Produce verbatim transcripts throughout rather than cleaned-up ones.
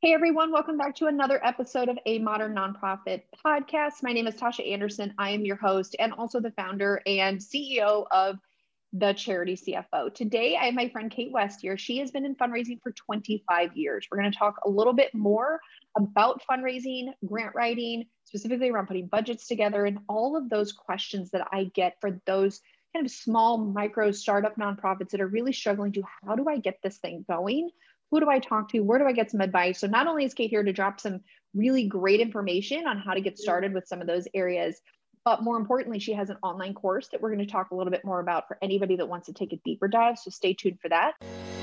Hey everyone, welcome back to another episode of A Modern Nonprofit Podcast. My name is Tasha Anderson. I am your host and also the founder and C E O of The Charity C F O. Today, I have my friend Kate West here. She has been in fundraising for twenty-five years. We're going to talk a little bit more about fundraising, grant writing, specifically around putting budgets together and all of those questions that I get for those kind of small micro startup nonprofits that are really struggling to, how do I get this thing going? Who do I talk to? Where do I get some advice? So not only is Kate here to drop some really great information on how to get started with some of those areas, but more importantly, she has an online course that we're going to talk a little bit more about for anybody that wants to take a deeper dive. So stay tuned for that.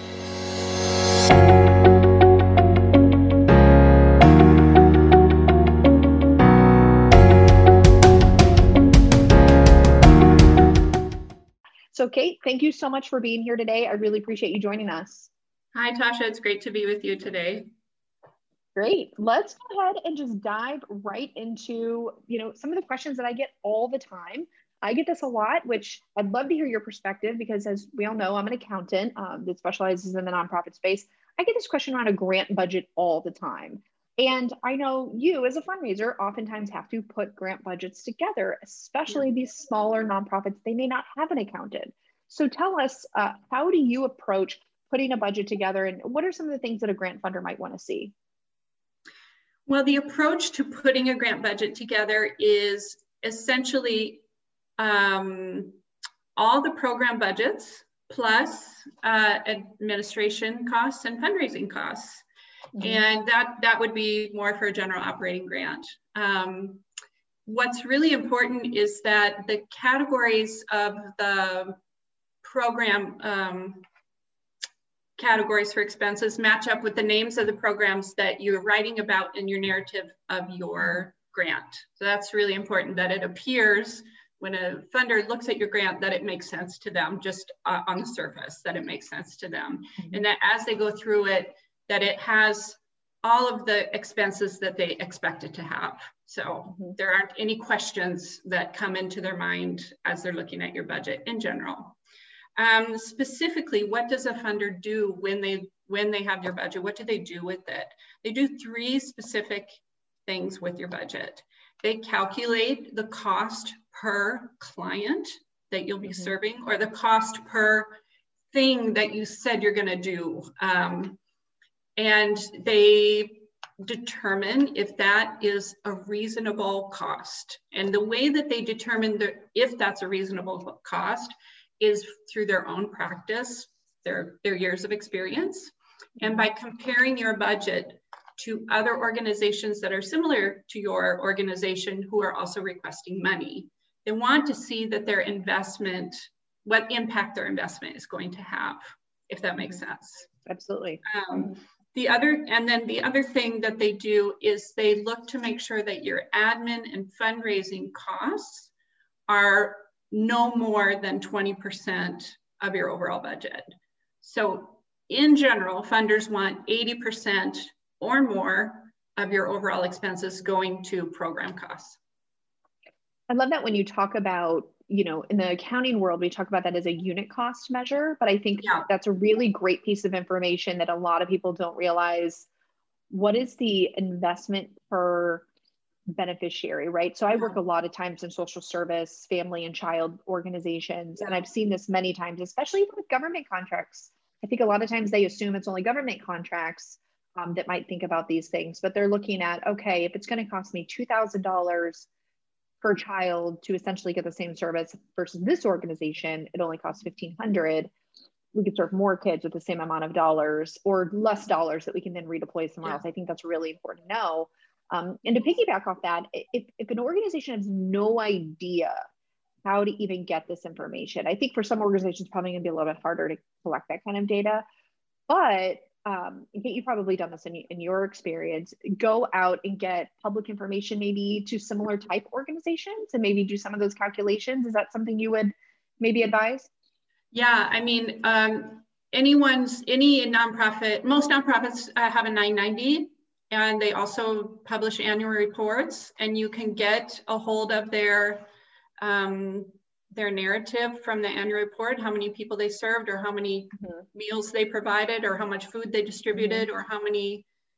So Kate, thank you so much for being here today. I really appreciate you joining us. Hi, Tasha. It's great to be with you today. Great. Let's go ahead and just dive right into, you know, some of the questions that I get all the time. I get this a lot, which I'd love to hear your perspective because, as we all know, I'm an accountant um, that specializes in the nonprofit space. I get this question around a grant budget all the time. And I know you as a fundraiser oftentimes have to put grant budgets together, especially yeah. these smaller nonprofits. They may not have an accountant. So tell us, uh, how do you approach putting a budget together, and what are some of the things that a grant funder might want to see? Well, the approach to putting a grant budget together is essentially um, all the program budgets plus uh, administration costs and fundraising costs. Mm-hmm. And that, that would be more for a general operating grant. Um, what's really important is that the categories of the program um, categories for expenses match up with the names of the programs that you're writing about in your narrative of your grant. So that's really important, that it appears when a funder looks at your grant that it makes sense to them, just uh, on the surface, that it makes sense to them. Mm-hmm. And that as they go through it, that it has all of the expenses that they expect it to have. So mm-hmm. there aren't any questions that come into their mind as they're looking at your budget in general. Um, specifically, what does a funder do when they when they have your budget? What do they do with it? They do three specific things with your budget. They calculate the cost per client that you'll be mm-hmm. serving, or the cost per thing that you said you're going to do. Um, and they determine if that is a reasonable cost. And the way that they determine the, if that's a reasonable cost is through their own practice, their, their years of experience, and by comparing your budget to other organizations that are similar to your organization who are also requesting money. They want to see that their investment, what impact their investment is going to have, if that makes sense. Absolutely. Um, the other, and then the other thing that they do is they look to make sure that your admin and fundraising costs are no more than twenty percent of your overall budget. So in general, funders want eighty percent or more of your overall expenses going to program costs. I love that when you talk about, you know, in the accounting world, we talk about that as a unit cost measure, but I think yeah. that's a really great piece of information that a lot of people don't realize. What is the investment per beneficiary, right? So I work a lot of times in social service, family and child organizations, and I've seen this many times, especially even with government contracts. I think a lot of times they assume it's only government contracts um, that might think about these things, but they're looking at, okay, if it's going to cost me two thousand dollars per child to essentially get the same service versus this organization, it only costs fifteen hundred dollars. We could serve more kids with the same amount of dollars or less dollars that we can then redeploy somewhere yeah. else. I think that's really important to know. Um, and to piggyback off that, if, if an organization has no idea how to even get this information, I think for some organizations, it's probably gonna be a little bit harder to collect that kind of data. But um, Kate, you've probably done this in, in your experience, go out and get public information maybe to similar type organizations and maybe do some of those calculations. Is that something you would maybe advise? Yeah, I mean, um, anyone's, any nonprofit, most nonprofits uh, have a nine ninety. And they also publish annual reports, and you can get a hold of their um, their narrative from the annual report, how many people they served, or how many mm-hmm. meals they provided, or how much food they distributed, mm-hmm. or how many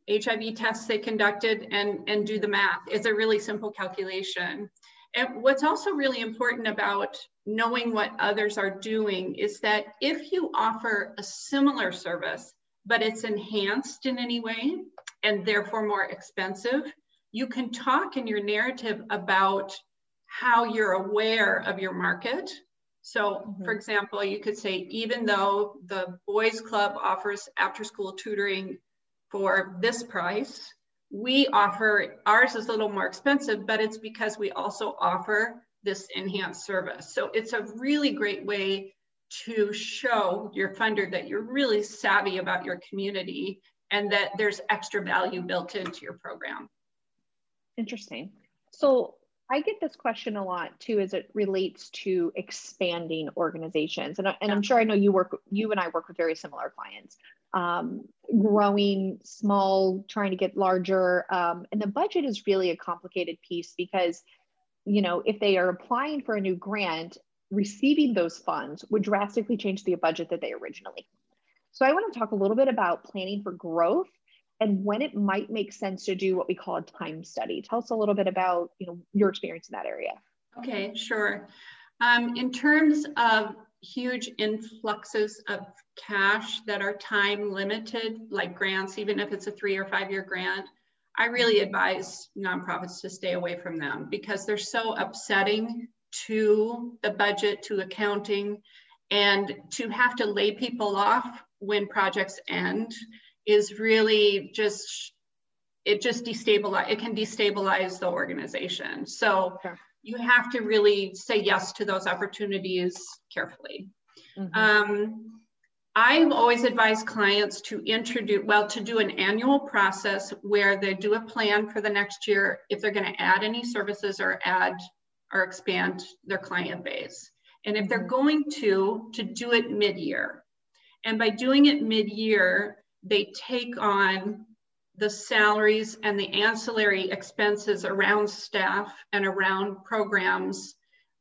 H I V tests they conducted, and, and do the math. It's a really simple calculation. And what's also really important about knowing what others are doing is that if you offer a similar service, but it's enhanced in any way and therefore more expensive, you can talk in your narrative about how you're aware of your market. So mm-hmm. for example, you could say, even though the boys club offers after school tutoring for this price, we offer, ours is a little more expensive, but it's because we also offer this enhanced service. So it's a really great way to show your funder that you're really savvy about your community and that there's extra value built into your program. Interesting. So I get this question a lot too, as it relates to expanding organizations. And, and yeah. I'm sure I know you work, you and I work with very similar clients, um, growing small, trying to get larger. Um, and the budget is really a complicated piece because, you know, if they are applying for a new grant, receiving those funds would drastically change the budget that they originally had. So I want to talk a little bit about planning for growth and when it might make sense to do what we call a time study. Tell us a little bit about, you know, your experience in that area. Okay, sure. Um, in terms of huge influxes of cash that are time limited, like grants, even if it's a three or five year grant, I really advise nonprofits to stay away from them because they're so upsetting to the budget, to accounting, and to have to lay people off when projects end is really just, it just destabilize, it can destabilize the organization. So sure. you have to really say yes to those opportunities carefully. Mm-hmm. Um, I've always advised clients to introduce, well, to do an annual process where they do a plan for the next year if they're going to add any services or add or expand their client base. And if they're going to, to do it mid-year. And by doing it mid-year, they take on the salaries and the ancillary expenses around staff and around programs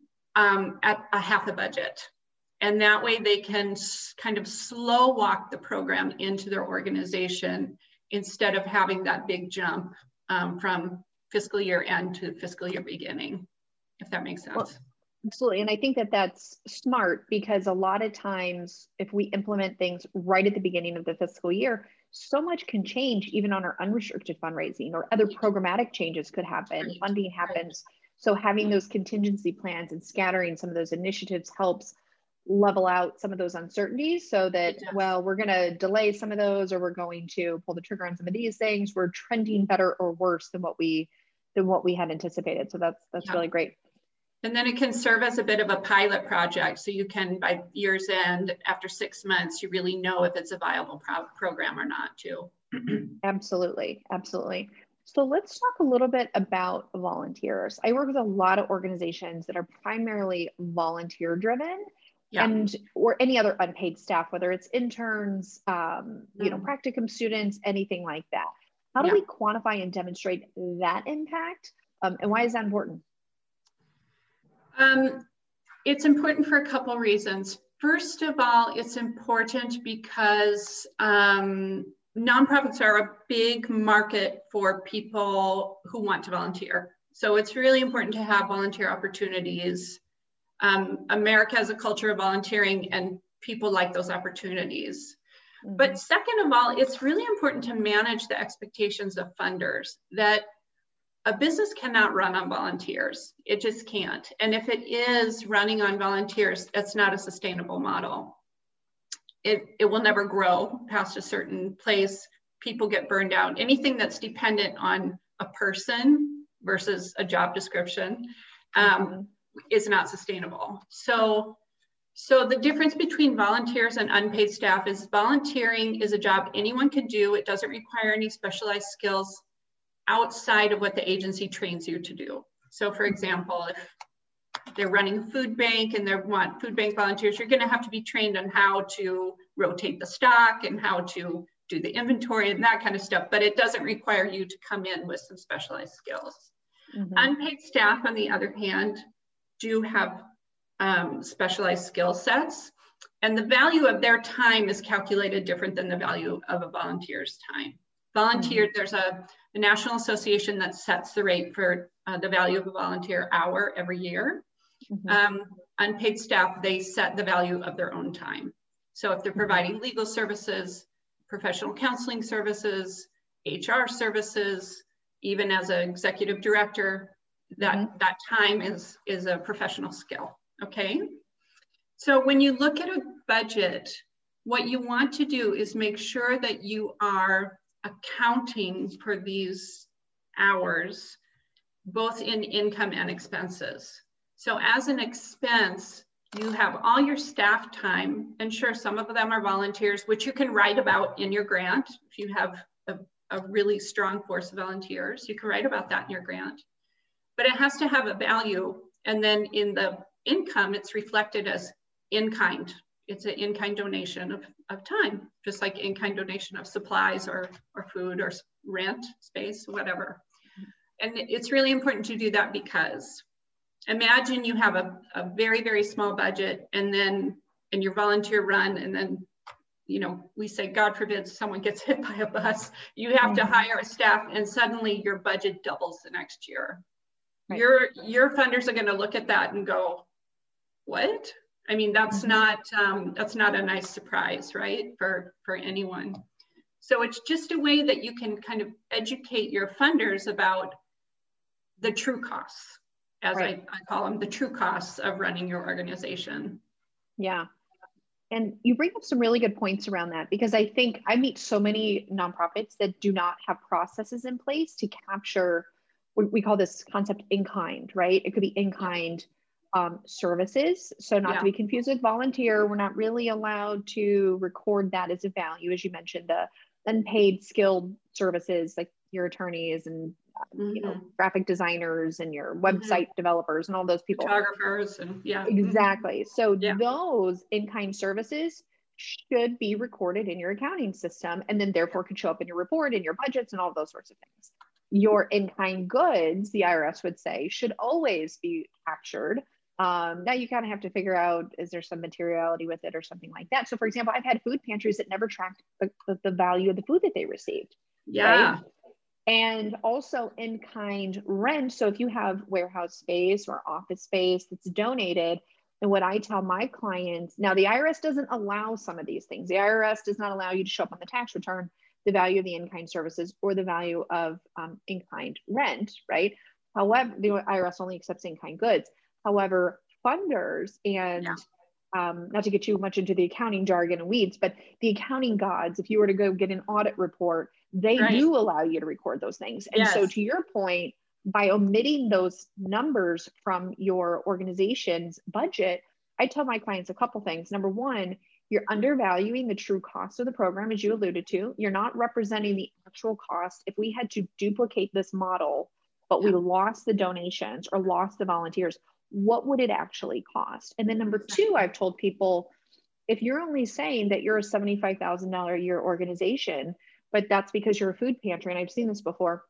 um, at a half a budget. And that way they can kind of slow walk the program into their organization instead of having that big jump um, from fiscal year end to fiscal year beginning, if that makes sense. Well, absolutely. And I think that that's smart because a lot of times if we implement things right at the beginning of the fiscal year, so much can change even on our unrestricted fundraising or other programmatic changes could happen, right. funding happens. Right. So having those contingency plans and scattering some of those initiatives helps level out some of those uncertainties so that, well, we're going to delay some of those or we're going to pull the trigger on some of these things. We're trending better or worse than what we than what we had anticipated. So that's that's yeah. really great. And then it can serve as a bit of a pilot project. So you can, by year's end, after six months, you really know if it's a viable pro program or not too. Absolutely, absolutely. So let's talk a little bit about volunteers. I work with a lot of organizations that are primarily volunteer driven. Yeah. And or any other unpaid staff, whether it's interns, um, you know, practicum students, anything like that. How do yeah. we quantify and demonstrate that impact? Um, and why is that important? Um, it's important for a couple reasons. First of all, it's important because um, nonprofits are a big market for people who want to volunteer. So it's really important to have volunteer opportunities. Um, America has a culture of volunteering and people like those opportunities. Mm-hmm. But second of all, it's really important to manage the expectations of funders that a business cannot run on volunteers. It just can't. And if it is running on volunteers, it's not a sustainable model. It, it will never grow past a certain place. People get burned out. Anything that's dependent on a person versus a job description um, mm-hmm. is not sustainable. So, so the difference between volunteers and unpaid staff is volunteering is a job anyone can do. It doesn't require any specialized skills outside of what the agency trains you to do. So for example, if they're running a food bank and they want food bank volunteers, you're gonna have to be trained on how to rotate the stock and how to do the inventory and that kind of stuff, but it doesn't require you to come in with some specialized skills. Mm-hmm. Unpaid staff, on the other hand, do have um, specialized skill sets, and the value of their time is calculated different than the value of a volunteer's time. Volunteer, mm-hmm. there's a, a national association that sets the rate for uh, the value of a volunteer hour every year. Mm-hmm. Um, unpaid staff, they set the value of their own time. So if they're providing mm-hmm. legal services, professional counseling services, H R services, even as an executive director, that, mm-hmm. that time is, is a professional skill, okay? So when you look at a budget, what you want to do is make sure that you are accounting for these hours, both in income and expenses. So as an expense, you have all your staff time, and sure, some of them are volunteers, which you can write about in your grant. If you have a, a really strong force of volunteers, you can write about that in your grant. But it has to have a value. And then in the income, it's reflected as in-kind. It's an in-kind donation of, of time, just like in-kind donation of supplies or, or food or rent, space, whatever. And it's really important to do that because imagine you have a, a very, very small budget and then, and your volunteer run, and then, you know, we say, God forbid, someone gets hit by a bus, you have mm-hmm. to hire a staff, and suddenly your budget doubles the next year. Right. Your, your funders are gonna look at that and go, what? I mean, that's mm-hmm. not, um, that's not a nice surprise, right? For, for anyone. So it's just a way that you can kind of educate your funders about the true costs, as right. I, I call them, the true costs of running your organization. Yeah. And you bring up some really good points around that, because I think I meet so many nonprofits that do not have processes in place to capture, we call this concept in kind, right? It could be in kind um, services. So not yeah. to be confused with volunteer, we're not really allowed to record that as a value. As you mentioned, the unpaid skilled services like your attorneys and mm-hmm. you know, graphic designers and your website mm-hmm. developers and all those people. Photographers and yeah. Exactly. So yeah. those in-kind services should be recorded in your accounting system, and then therefore could show up in your report and your budgets and all those sorts of things. Your in-kind goods, the I R S would say, should always be captured. Um, now you kind of have to figure out, is there some materiality with it or something like that? So for example, I've had food pantries that never tracked the, the, the value of the food that they received. Yeah. Right? And also in-kind rent. So if you have warehouse space or office space that's donated, and what I tell my clients, now the I R S doesn't allow some of these things. The I R S does not allow you to show up on the tax return the value of the in-kind services or the value of um, in-kind rent, right? However, the I R S only accepts in-kind goods. However, funders and yeah. um, not to get too much into the accounting jargon and weeds, but the accounting gods, if you were to go get an audit report, they right. do allow you to record those things. And yes. so to your point, by omitting those numbers from your organization's budget, I tell my clients a couple things. Number one, you're undervaluing the true cost of the program, as you alluded to. You're not representing the actual cost. If we had to duplicate this model, but we lost the donations or lost the volunteers, what would it actually cost? And then number two, I've told people, if you're only saying that you're a seventy-five thousand dollars a year organization, but that's because you're a food pantry, and I've seen this before,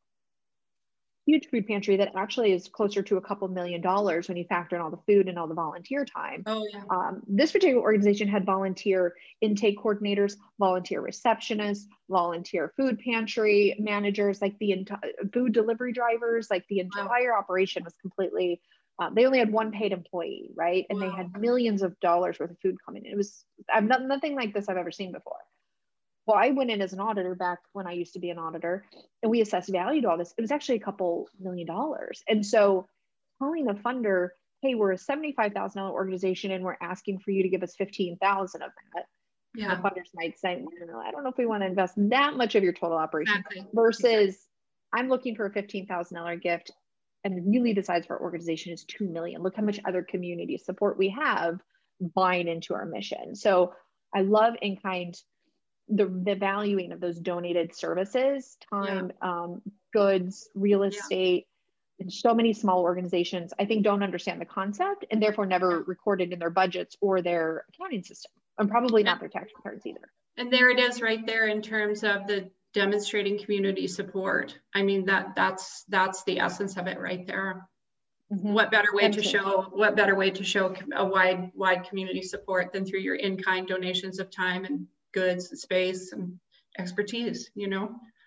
huge food pantry that actually is closer to a couple million dollars when you factor in all the food and all the volunteer time. Oh, yeah. Um, this particular organization had volunteer intake coordinators, volunteer receptionists, volunteer food pantry managers, like the entire food delivery drivers, like the entire wow. operation was completely, uh, they only had one paid employee, right? And wow. they had millions of dollars worth of food coming in. It was, I've not, nothing like this I've ever seen before. Well, I went in as an auditor back when I used to be an auditor, and we assessed value to all this. It was actually a couple million dollars. And so telling the funder, hey, we're a seventy-five thousand dollars organization and we're asking for you to give us fifteen thousand dollars of that. Yeah. The funders might say, well, I don't know if we want to invest that much of your total operation exactly. versus exactly. I'm looking for a fifteen thousand dollars gift, and really the size of our organization is two million dollars. Look how much other community support we have buying into our mission. So I love in-kind The, the valuing of those donated services, time, yeah. um, goods, real estate, yeah. and so many small organizations, I think, don't understand the concept and therefore never yeah. recorded in their budgets or their accounting system, and probably not their tax returns either. And there it is right there in terms of the demonstrating community support. I mean, that that's that's the essence of it right there. Mm-hmm. What better way to show what better way to show a wide wide community support than through your in-kind donations of time and goods and space and expertise, you know?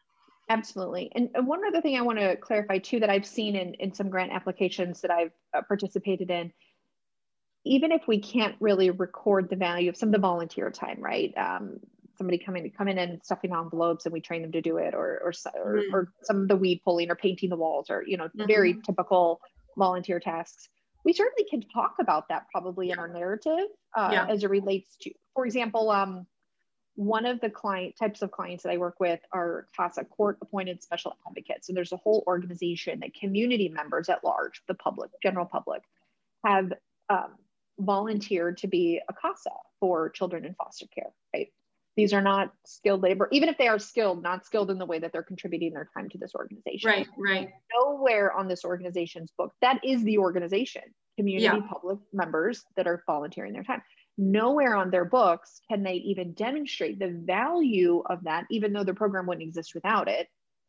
Absolutely. And one other thing I want to clarify too, that I've seen in, in some grant applications that I've uh, participated in, even if we can't really record the value of some of the volunteer time, right? Um, somebody coming come in and stuffing envelopes and we train them to do it, or or, or, mm-hmm. or some of the weed pulling or painting the walls, or, you know, mm-hmm. very typical volunteer tasks. We certainly can talk about that probably in our narrative uh, yeah. as it relates to, for example, um, one of the client types of clients that I work with are CASA, court appointed special advocates. And there's a whole organization that community members at large, the public, general public, have um, volunteered to be a CASA for children in foster care, right? These are not skilled labor, even if they are skilled, not skilled in the way that they're contributing their time to this organization. Right, right. Nowhere on this organization's book, that is the organization, community yeah. public members that are volunteering their time. Nowhere on their books can they even demonstrate the value of that, even though the program wouldn't exist without it.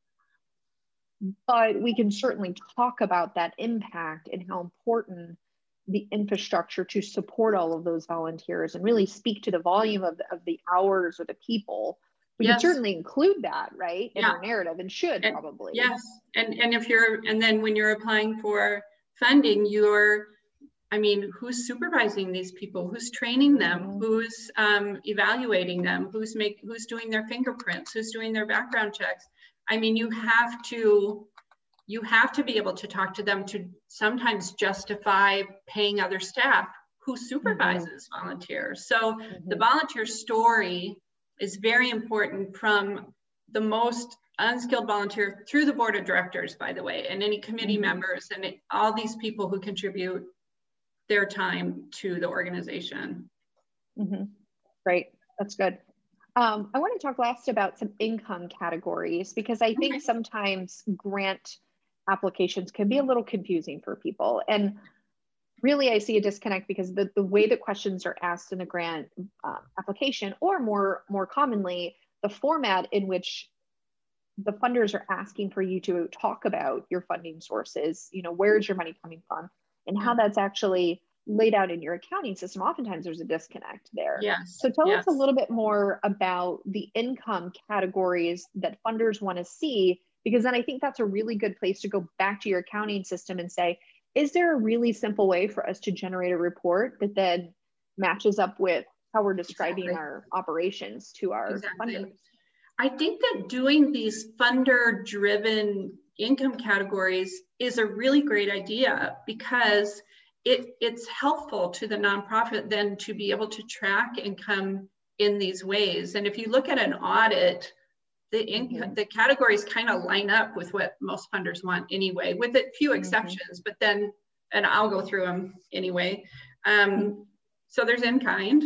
But we can certainly talk about that impact and how important the infrastructure to support all of those volunteers and really speak to the volume of the, of the hours or the people. We yes. can certainly include that, right, in yeah. our narrative, and should and, probably. Yes, and and if you're, and then when you're applying for funding, you're, I mean, who's supervising these people? Who's training them? Mm-hmm. Who's um, evaluating them? Who's make, who's doing their fingerprints? Who's doing their background checks? I mean, you have to, you have to be able to talk to them to sometimes justify paying other staff who supervises mm-hmm. volunteers. So mm-hmm. the volunteer story is very important, from the most unskilled volunteer through the board of directors, by the way, and any committee mm-hmm. members, and it, all these people who contribute their time to the organization. Mm-hmm. Great, that's good. Um, I want to talk last about some income categories, because I think okay. sometimes grant applications can be a little confusing for people. And really I see a disconnect, because the, the way that questions are asked in the grant uh, application, or more, more commonly, the format in which the funders are asking for you to talk about your funding sources, you know, where's your money coming from, and how that's actually laid out in your accounting system. Oftentimes there's a disconnect there. Yes. So tell yes. us a little bit more about the income categories that funders want to see, because then I think that's a really good place to go back to your accounting system and say, is there a really simple way for us to generate a report that then matches up with how we're describing exactly. our operations to our exactly. funders? I think that doing these funder-driven income categories is a really great idea, because it, it's helpful to the nonprofit then to be able to track income in these ways. And if you look at an audit, the income, mm-hmm. the categories kind of line up with what most funders want anyway, with a few exceptions, mm-hmm. but then, and I'll go through them anyway. Um, mm-hmm. So there's in-kind.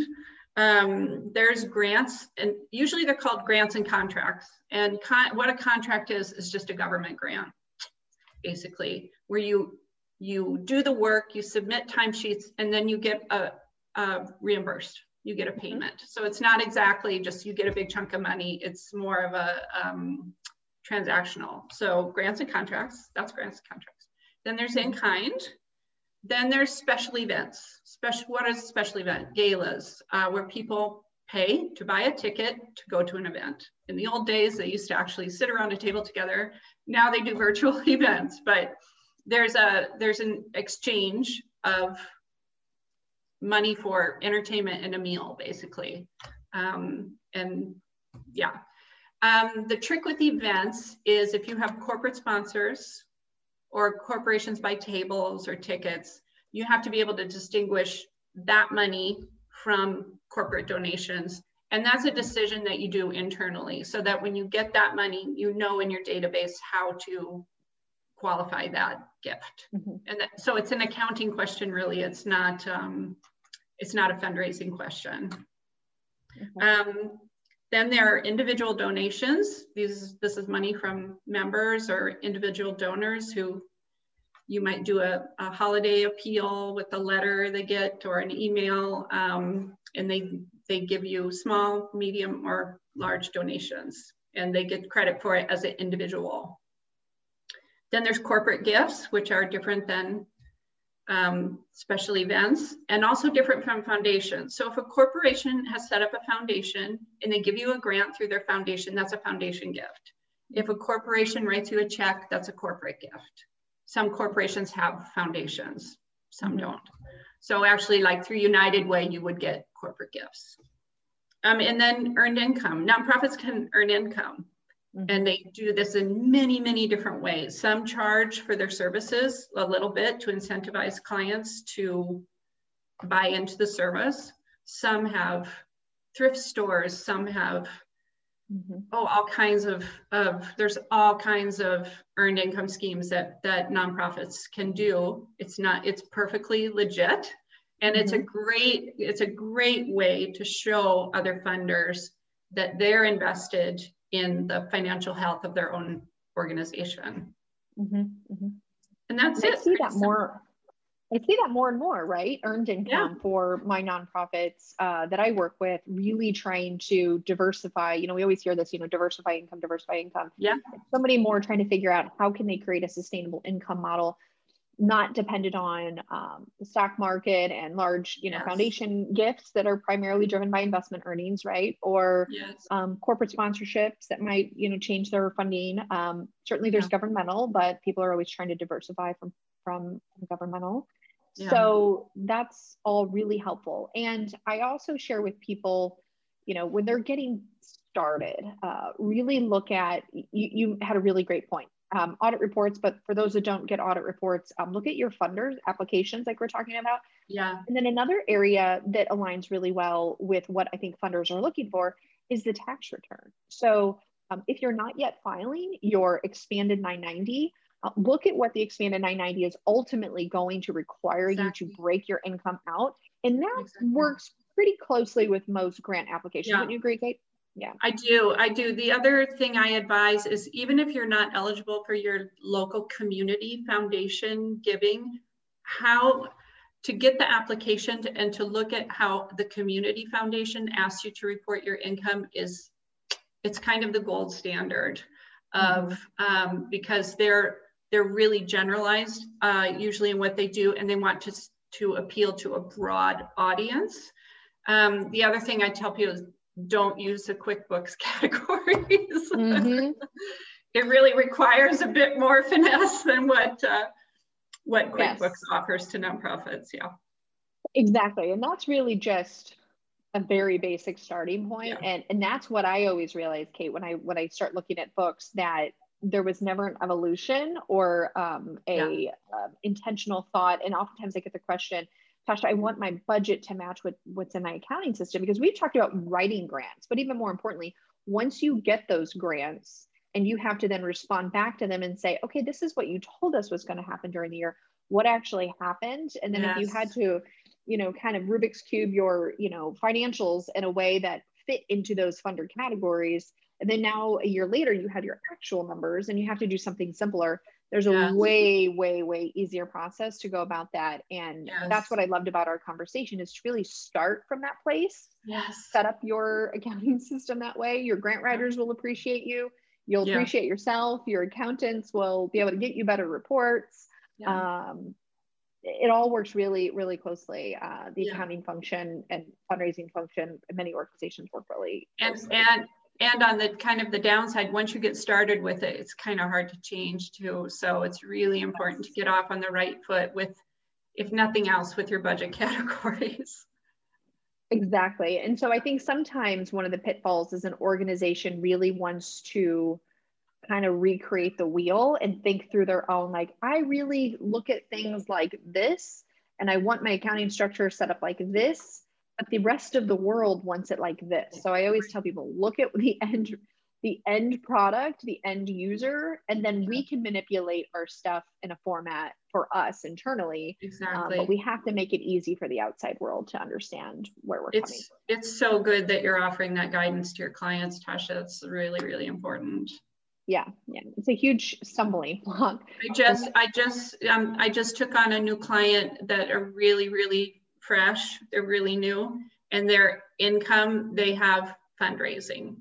Um, there's grants, and usually they're called grants and contracts. And con what a contract is, is just a government grant, basically, where you you do the work, you submit timesheets, and then you get a, a reimbursed, you get a payment. Mm-hmm. So it's not exactly just you get a big chunk of money, it's more of a um, transactional. So grants and contracts, that's grants and contracts. Then there's in-kind. Then there's special events. Special, what is a special event? Galas, uh, where people pay to buy a ticket to go to an event. In the old days, they used to actually sit around a table together. Now they do virtual events, but there's a there's an exchange of money for entertainment and a meal, basically. Um, and yeah, um, the trick with events is if you have corporate sponsors, or corporations buy tables or tickets, you have to be able to distinguish that money from corporate donations. And that's a decision that you do internally, so that when you get that money, you know in your database how to qualify that gift. Mm-hmm. And that, so it's an accounting question, really. It's not, um, it's not a fundraising question. Mm-hmm. um, Then there are individual donations. These, this is money from members or individual donors who you might do a, a holiday appeal with a letter they get or an email, um, and they, they give you small, medium, or large donations, and they get credit for it as an individual. Then there's corporate gifts, which are different than Um, special events, and also different from foundations. So if a corporation has set up a foundation and they give you a grant through their foundation, that's a foundation gift. If a corporation writes you a check, that's a corporate gift. Some corporations have foundations, some mm-hmm. don't. So actually, like through United Way, you would get corporate gifts. Um, and then earned income. Nonprofits can earn income. Mm-hmm. And they do this in many, many different ways. Some charge for their services a little bit to incentivize clients to buy into the service. Some have thrift stores, some have, mm-hmm. oh, all kinds of, of, there's all kinds of earned income schemes that, that nonprofits can do. It's not, it's perfectly legit. And mm-hmm. it's a great, it's a great way to show other funders that they're invested in the financial health of their own organization. Mm-hmm, mm-hmm. And that's and it. I see that more. I see that more and more, right? Earned income yeah. for my nonprofits uh, that I work with, really trying to diversify. You know, we always hear this, you know, diversify income, diversify income. Yeah. Somebody more trying to figure out how can they create a sustainable income model, not dependent on um, the stock market and large, you know, yes. foundation gifts that are primarily driven by investment earnings, right? Or yes. um, corporate sponsorships that might, you know, change their funding. Um, certainly there's yeah. governmental, but people are always trying to diversify from, from governmental. Yeah. So that's all really helpful. And I also share with people, you know, when they're getting started, uh, really look at, you, you had a really great point. Um, audit reports, but for those that don't get audit reports, um, look at your funders applications like we're talking about. Yeah. And then another area that aligns really well with what I think funders are looking for is the tax return. So um, if you're not yet filing your expanded nine ninety, uh, look at what the expanded nine ninety is ultimately going to require exactly. you to break your income out. And that exactly. works pretty closely with most grant applications. Yeah. Wouldn't you agree, Kate? Yeah, I do. I do. The other thing I advise is even if you're not eligible for your local community foundation giving, how to get the application to, and to look at how the community foundation asks you to report your income is, it's kind of the gold standard of, mm-hmm. um, because they're, they're really generalized uh, usually in what they do, and they want to, to appeal to a broad audience. Um, the other thing I tell people is, don't use the QuickBooks categories. Mm-hmm. It really requires a bit more finesse than what uh, what QuickBooks yes. offers to nonprofits. Yeah, exactly, and that's really just a very basic starting point. Yeah. And and that's what I always realize, Kate, when I when I start looking at books, that there was never an evolution or um, a yeah. uh, intentional thought. And oftentimes I get the question, Tasha, I want my budget to match with what's in my accounting system, because we've talked about writing grants, but even more importantly, once you get those grants and you have to then respond back to them and say, okay, this is what you told us was going to happen during the year. What actually happened? And then yes. if you had to, you know, kind of Rubik's Cube your, you know, financials in a way that fit into those funder categories. And then now a year later, you have your actual numbers and you have to do something simpler. There's a yes. way, way, way easier process to go about that. And yes. that's what I loved about our conversation, is to really start from that place. Yes. Set up your accounting system that way. Your grant writers will appreciate you. You'll yeah. appreciate yourself. Your accountants will be able to get you better reports. Yeah. Um, it all works really, really closely. Uh, the yeah. accounting function and fundraising function, many organizations work really closely. And, and And on the kind of the downside, once you get started with it, it's kind of hard to change too. So it's really important to get off on the right foot with, if nothing else, with your budget categories. Exactly. And so I think sometimes one of the pitfalls is an organization really wants to kind of recreate the wheel and think through their own, like, I really look at things like this, and I want my accounting structure set up like this, but the rest of the world wants it like this. So I always tell people, look at the end, the end product, the end user, and then we can manipulate our stuff in a format for us internally. Exactly. Um, but we have to make it easy for the outside world to understand where we're it's, coming from. It's so good that you're offering that guidance to your clients, Tasha. It's really, really important. Yeah, yeah, it's a huge stumbling block. I just, I just, um, I just took on a new client that are really, really fresh. They're really new, and their income, they have fundraising.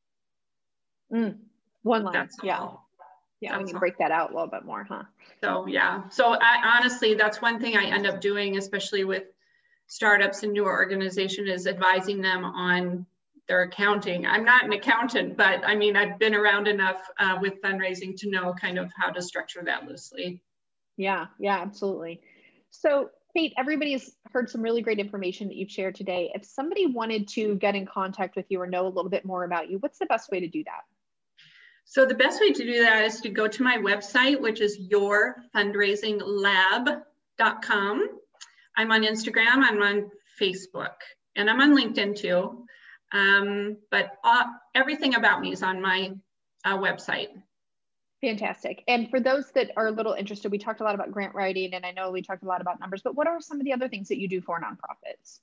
Mm, one line. That's yeah. all. Yeah, that's we can all. break that out a little bit more, huh? So yeah. So I honestly, that's one thing I end up doing, especially with startups and newer organizations, is advising them on their accounting. I'm not an accountant, but I mean, I've been around enough uh, with fundraising to know kind of how to structure that loosely. Yeah, yeah, absolutely. So Kate, everybody's heard some really great information that you've shared today. If somebody wanted to get in contact with you or know a little bit more about you, what's the best way to do that? So the best way to do that is to go to my website, which is your fundraising lab dot com. I'm on Instagram, I'm on Facebook, and I'm on LinkedIn too. Um, but uh, everything about me is on my uh, website. Fantastic. And for those that are a little interested, we talked a lot about grant writing, and I know we talked a lot about numbers, but what are some of the other things that you do for nonprofits?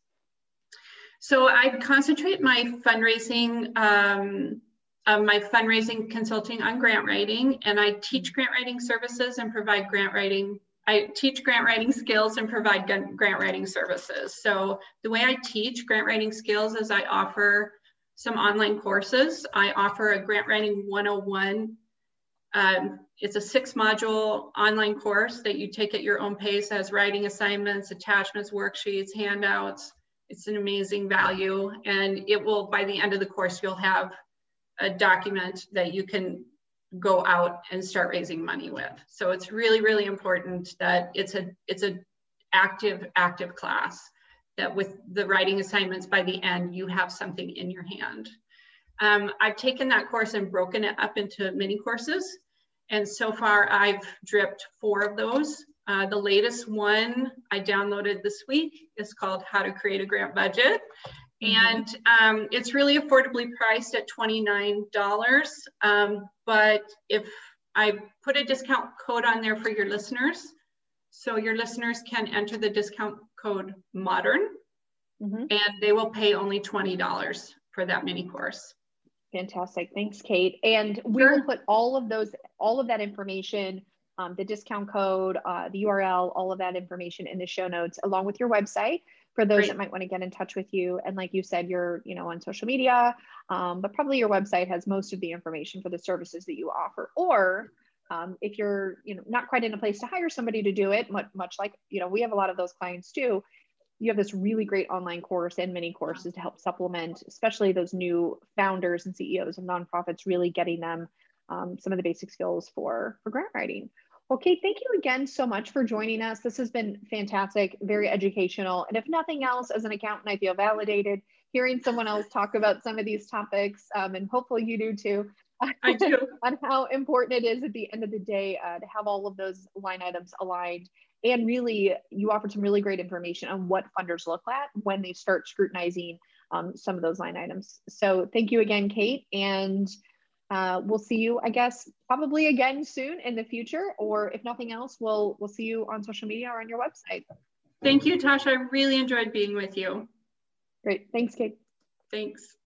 So I concentrate my fundraising, um, uh, my fundraising consulting on grant writing, and I teach grant writing services and provide grant writing. I teach grant writing skills and provide grant writing services. So the way I teach grant writing skills is I offer some online courses. I offer a grant writing one oh one. Um, it's a six module online course that you take at your own pace, as writing assignments, attachments, worksheets, handouts. It's an amazing value, and it will, by the end of the course, you'll have a document that you can go out and start raising money with. So it's really, really important that it's a it's a active, active class, that with the writing assignments, by the end, you have something in your hand. Um, I've taken that course and broken it up into mini courses. And so far I've dripped four of those. Uh, the latest one I downloaded this week is called How to Create a Grant Budget. Mm-hmm. And um, it's really affordably priced at twenty-nine dollars. Um, but if I put a discount code on there for your listeners, so your listeners can enter the discount code MODERN, mm-hmm. and they will pay only twenty dollars for that mini course. Fantastic. Thanks, Kate. And we Sure. will put all of those, all of that information, um, the discount code, uh, the U R L, all of that information in the show notes, along with your website for those Great. That might want to get in touch with you. And like you said, you're, you know, on social media, um, but probably your website has most of the information for the services that you offer. Or um, if you're, you know, not quite in a place to hire somebody to do it, much, much like, you know, we have a lot of those clients too. You have this really great online course and mini courses to help supplement, especially those new founders and C E Os of nonprofits, really getting them um, some of the basic skills for, for grant writing. Okay, thank you again so much for joining us. This has been fantastic, very educational. And if nothing else, as an accountant, I feel validated hearing someone else talk about some of these topics, um, and hopefully you do too. I do. On how important it is at the end of the day uh, to have all of those line items aligned. And really, you offered some really great information on what funders look at when they start scrutinizing um, some of those line items. So thank you again, Kate. And uh, we'll see you, I guess, probably again soon in the future, or if nothing else, we'll, we'll see you on social media or on your website. Thank you, Tasha. I really enjoyed being with you. Great. Thanks, Kate. Thanks.